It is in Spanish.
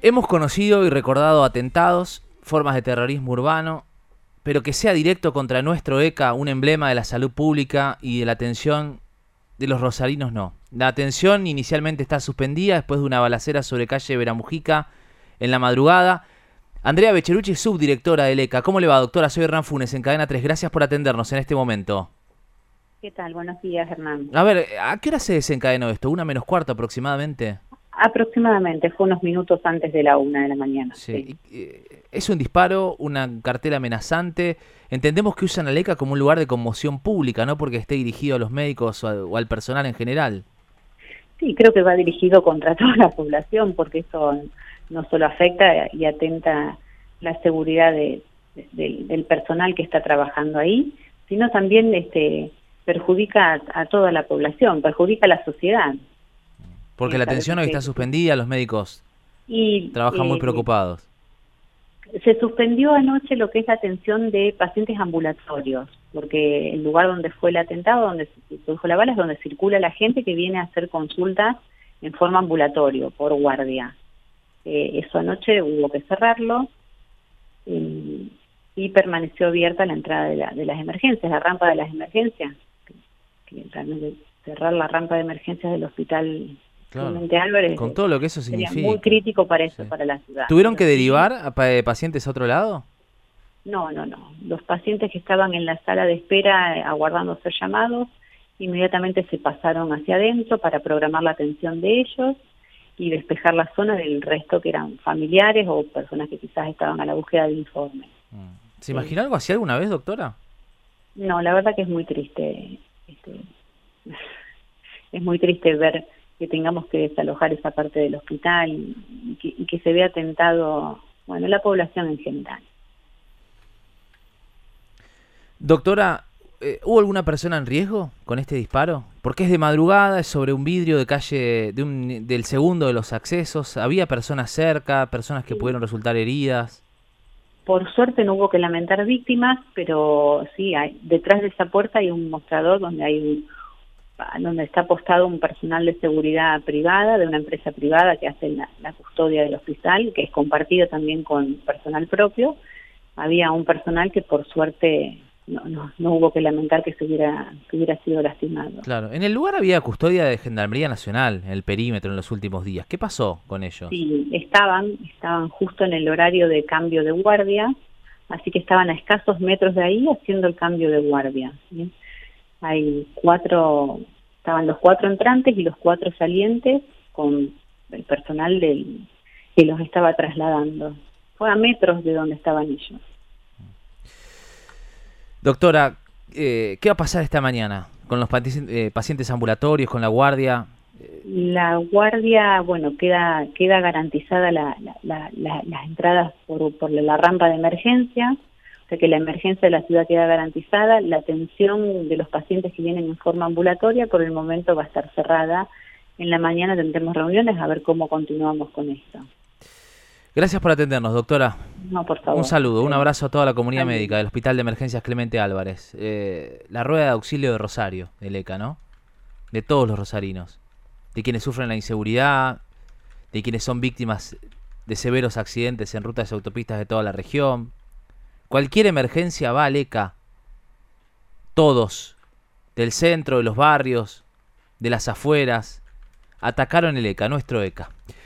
Hemos conocido y recordado atentados, formas de terrorismo urbano, pero que sea directo contra nuestro ECA, un emblema de la salud pública y de la atención de los rosarinos, no. La atención inicialmente está suspendida después de una balacera sobre calle Veramujica en la madrugada. Andrea Becherucci, subdirectora del ECA. ¿Cómo le va, doctora? Soy Hernán Funes, en Cadena 3. Gracias por atendernos en este momento. ¿Qué tal? Buenos días, Hernán. A ver, ¿a qué hora se desencadenó esto? ¿1 menos cuarto aproximadamente? Aproximadamente, fue unos minutos antes de la 1 de la mañana. Sí. Sí. Es un disparo, una cartela amenazante. Entendemos que usan al ECA como un lugar de conmoción pública, no porque esté dirigido a los médicos o al personal en general. Sí, creo que va dirigido contra toda la población, porque eso no solo afecta y atenta la seguridad del personal que está trabajando ahí, sino también perjudica a toda la población, perjudica a la sociedad. Porque la atención hoy está suspendida, los médicos trabajan muy preocupados. Se suspendió anoche lo que es la atención de pacientes ambulatorios, porque el lugar donde fue el atentado, donde se produjo la bala, es donde circula la gente que viene a hacer consultas en forma ambulatorio, por guardia. Eso anoche hubo que cerrarlo y permaneció abierta la entrada de las emergencias, la rampa de las emergencias. Que realmente cerrar la rampa de emergencias del hospital Clemente Álvarez, con todo lo que eso significa. Sería muy crítico para eso, Sí. para la ciudad. ¿Tuvieron que derivar a pacientes a otro lado? No. Los pacientes que estaban en la sala de espera aguardando ser llamados, inmediatamente se pasaron hacia adentro para programar la atención de ellos y despejar la zona del resto que eran familiares o personas que quizás estaban a la búsqueda de informes. ¿Se imaginó algo así alguna vez, doctora? No, la verdad que es muy triste. Es muy triste ver que tengamos que desalojar esa parte del hospital y que se vea atentado, bueno, la población en general. Doctora, ¿hubo alguna persona en riesgo con este disparo? Porque es de madrugada, es sobre un vidrio de calle del segundo de los accesos. ¿Había personas cerca, personas que pudieron resultar heridas? Por suerte no hubo que lamentar víctimas, pero sí, detrás de esa puerta hay un mostrador donde está apostado un personal de seguridad privada, de una empresa privada que hace la custodia del hospital, que es compartido también con personal propio. Había un personal que por suerte no hubo que lamentar que hubiera sido lastimado. Claro, en el lugar había custodia de Gendarmería Nacional, en el perímetro en los últimos días. ¿Qué pasó con ellos? Sí, estaban justo en el horario de cambio de guardia, así que estaban a escasos metros de ahí haciendo el cambio de guardia, ¿sí? Estaban los 4 entrantes y los 4 salientes con el personal que los estaba trasladando. Fue a metros de donde estaban ellos. Doctora, ¿qué va a pasar esta mañana con los pacientes ambulatorios, con la guardia? La guardia, bueno, queda garantizada las entradas por la rampa de emergencia. O sea que la emergencia de la ciudad queda garantizada. La atención de los pacientes que vienen en forma ambulatoria por el momento va a estar cerrada. En la mañana tendremos reuniones a ver cómo continuamos con esto. Gracias por atendernos, doctora. No, por favor. Un saludo, un abrazo a toda la comunidad Salud. médica del Hospital de Emergencias Clemente Álvarez. La rueda de auxilio de Rosario, del ECA, ¿no? De todos los rosarinos. De quienes sufren la inseguridad, de quienes son víctimas de severos accidentes en rutas y autopistas de toda la región. Cualquier emergencia va al ECA. Todos, del centro, de los barrios, de las afueras, atacaron el ECA, nuestro ECA.